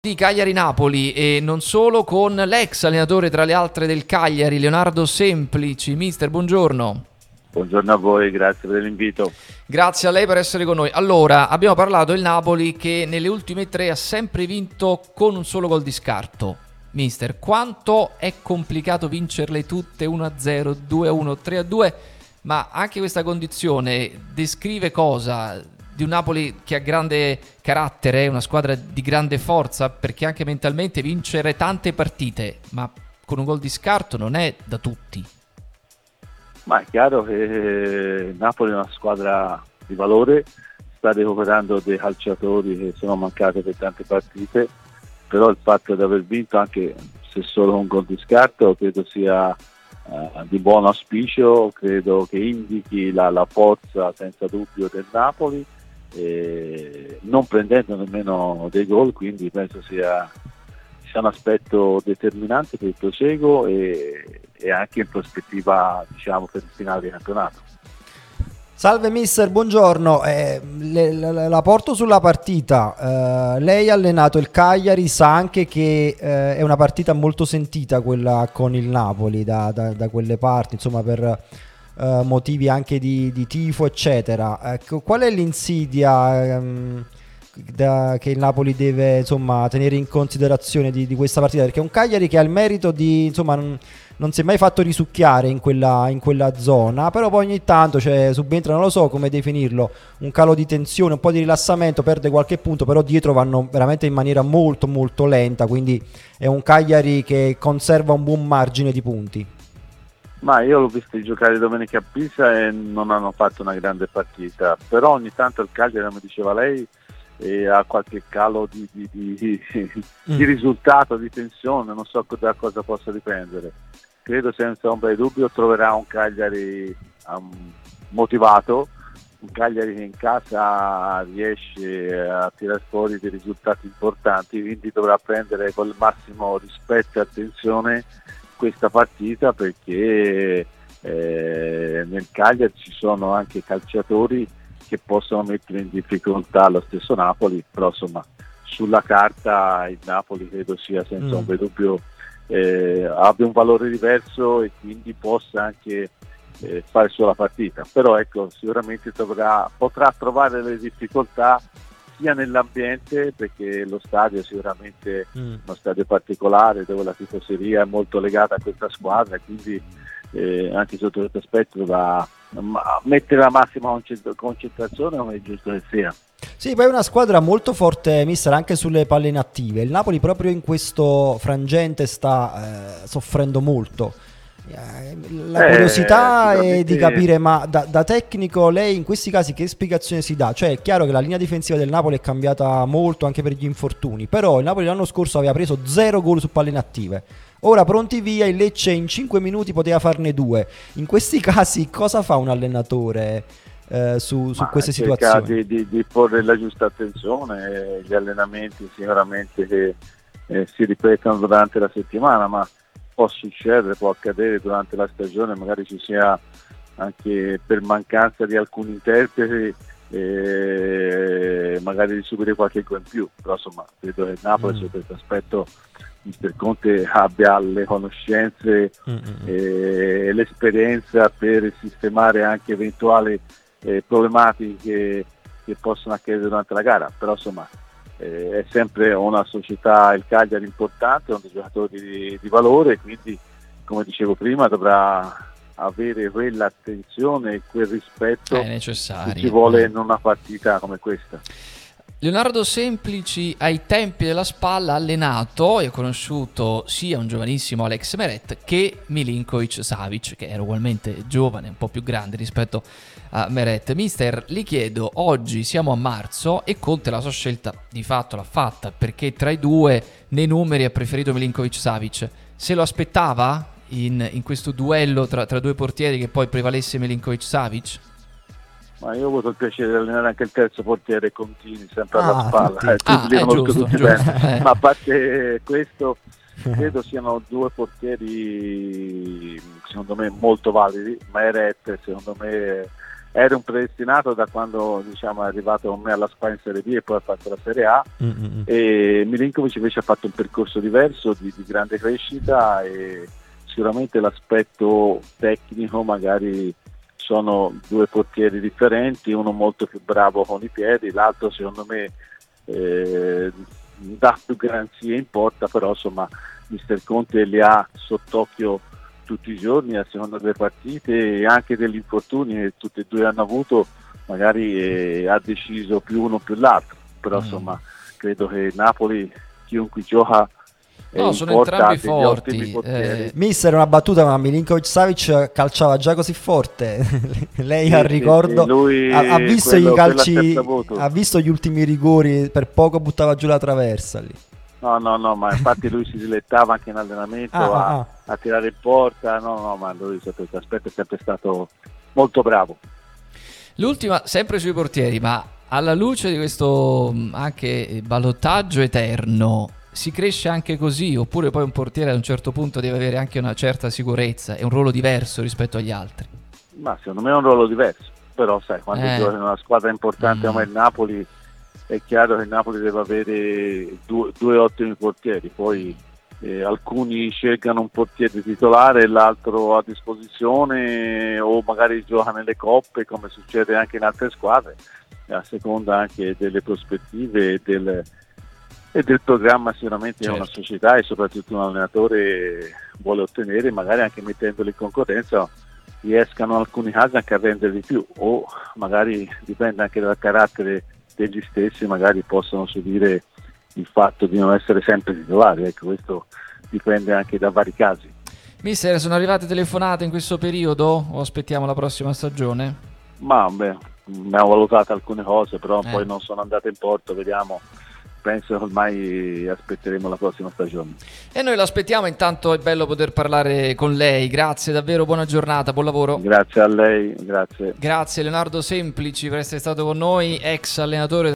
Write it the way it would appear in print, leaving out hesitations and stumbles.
Di Cagliari-Napoli e non solo, con l'ex allenatore tra le altre del Cagliari, Leonardo Semplici. Mister, buongiorno. Buongiorno a voi, grazie per l'invito. Grazie a lei per essere con noi. Allora, abbiamo parlato del Napoli che nelle ultime tre ha sempre vinto con un solo gol di scarto. Mister, quanto è complicato vincerle tutte 1-0, 2-1, 3-2, ma anche questa condizione descrive cosa? Di un Napoli che ha grande carattere, una squadra di grande forza, perché anche mentalmente vincere tante partite, ma con un gol di scarto non è da tutti. Ma è chiaro che il Napoli è una squadra di valore, sta recuperando dei calciatori che sono mancati per tante partite, però il fatto di aver vinto, anche se solo un gol di scarto, credo sia di buon auspicio, credo che indichi la forza senza dubbio del Napoli, non prendendo nemmeno dei gol, quindi penso sia un aspetto determinante per il proseguo e anche in prospettiva, diciamo, per il finale di campionato. Salve mister, buongiorno. La porto sulla partita. Lei ha allenato il Cagliari, sa anche che è una partita molto sentita quella con il Napoli da quelle parti, insomma, per motivi anche di tifo eccetera. Qual è l'insidia che il Napoli deve, insomma, tenere in considerazione di questa partita? Perché è un Cagliari che ha il merito di, insomma, non si è mai fatto risucchiare in quella zona, però poi ogni tanto subentra, non lo so come definirlo, un calo di tensione, un po' di rilassamento, perde qualche punto, però dietro vanno veramente in maniera molto molto lenta, quindi è un Cagliari che conserva un buon margine di punti. Ma io l'ho visto giocare domenica a Pisa e non hanno fatto una grande partita, però ogni tanto il Cagliari, come diceva lei, ha qualche calo di risultato, di tensione, non so da cosa possa dipendere. Credo senza ombra di dubbio troverà un Cagliari motivato, un Cagliari che in casa riesce a tirare fuori dei risultati importanti, quindi dovrà prendere col massimo rispetto e attenzione questa partita, perché nel Cagliari ci sono anche calciatori che possono mettere in difficoltà lo stesso Napoli, però insomma sulla carta il Napoli credo sia senza ombra di dubbio abbia un valore diverso e quindi possa anche fare sua partita, però ecco, sicuramente potrà trovare le difficoltà sia nell'ambiente, perché lo stadio è sicuramente uno stadio particolare dove la tifoseria è molto legata a questa squadra, quindi anche sotto questo aspetto dovrà mettere la massima concentrazione, come è giusto che sia. Sì, poi è una squadra molto forte, mister, anche sulle palle inattive. Il Napoli proprio in questo frangente sta soffrendo molto. La curiosità è di capire, ma da tecnico lei in questi casi che spiegazione si dà? Cioè è chiaro che la linea difensiva del Napoli è cambiata molto anche per gli infortuni, però il Napoli l'anno scorso aveva preso 0 gol su palle inattive. Ora pronti via, il Lecce in 5 minuti poteva farne 2. In questi casi cosa fa un allenatore su queste situazioni? Di porre la giusta attenzione, gli allenamenti sicuramente che si ripetono durante la settimana, ma può succedere, può accadere durante la stagione, magari ci sia anche per mancanza di alcuni interpreti magari di subire qualche gol in più, però insomma credo che il Napoli su questo aspetto Mister Conte abbia le conoscenze e l'esperienza per sistemare anche eventuali problematiche che possono accadere durante la gara, però insomma è sempre una società, il Cagliari, importante, con dei giocatori di valore, quindi come dicevo prima dovrà avere quell'attenzione e quel rispetto che ci vuole in una partita come questa. Leonardo Semplici ai tempi della Spalla ha allenato e ha conosciuto sia un giovanissimo Alex Meret che Milinkovic Savic, che era ugualmente giovane, un po' più grande rispetto a Meret. Mister, li chiedo, oggi siamo a marzo e Conte la sua scelta di fatto l'ha fatta, perché tra i due nei numeri ha preferito Milinkovic Savic. Se lo aspettava in questo duello tra due portieri che poi prevalesse Milinkovic Savic? Ma io ho avuto il piacere di allenare anche il terzo portiere Contini, sempre alla Spalla, giusto. Ma a parte questo, credo siano due portieri secondo me molto validi. Meret secondo me era un predestinato da quando diciamo, è arrivato con me alla Spagna in Serie B e poi ha fatto la Serie A. E Milinkovic invece ha fatto un percorso diverso di grande crescita, e sicuramente l'aspetto tecnico, magari sono due portieri differenti, uno molto più bravo con i piedi, l'altro secondo me dà più garanzie in porta, però insomma mister Conte li ha sott'occhio tutti i giorni a seconda delle partite e anche degli infortuni che tutti e due hanno avuto, magari ha deciso più uno più l'altro, però insomma credo che Napoli, chiunque gioca, no, sono entrambi forti. Mister, una battuta, ma Milinkovic-Savic calciava già così forte. Lei ha ricordo, ha visto i calci, ha visto gli ultimi rigori, per poco buttava giù la traversa lì. No, ma infatti lui si dilettava anche in allenamento a tirare in porta, ma lui su questo aspetto è sempre stato molto bravo. L'ultima, sempre sui portieri, ma alla luce di questo anche ballottaggio eterno, si cresce anche così, oppure poi un portiere ad un certo punto deve avere anche una certa sicurezza, è un ruolo diverso rispetto agli altri? Ma secondo me è un ruolo diverso, però sai, quando giochi in una squadra importante come il Napoli, è chiaro che il Napoli deve avere due ottimi portieri, poi alcuni scelgano un portiere titolare e l'altro a disposizione, o magari gioca nelle coppe come succede anche in altre squadre, a seconda anche delle prospettive e del programma sicuramente che una società e soprattutto un allenatore vuole ottenere, magari anche mettendoli in concorrenza riescano in alcuni casi anche a rendere di più, o magari dipende anche dal carattere degli stessi, magari possono subire il fatto di non essere sempre titolari, ecco, questo dipende anche da vari casi. Mister, sono arrivate telefonate in questo periodo o aspettiamo la prossima stagione? Ma abbiamo valutato alcune cose, però poi non sono andate in porto, vediamo. Penso che ormai aspetteremo la prossima stagione. E noi l'aspettiamo, intanto è bello poter parlare con lei. Grazie davvero, buona giornata, buon lavoro. Grazie a lei, grazie. Grazie Leonardo Semplici per essere stato con noi, ex allenatore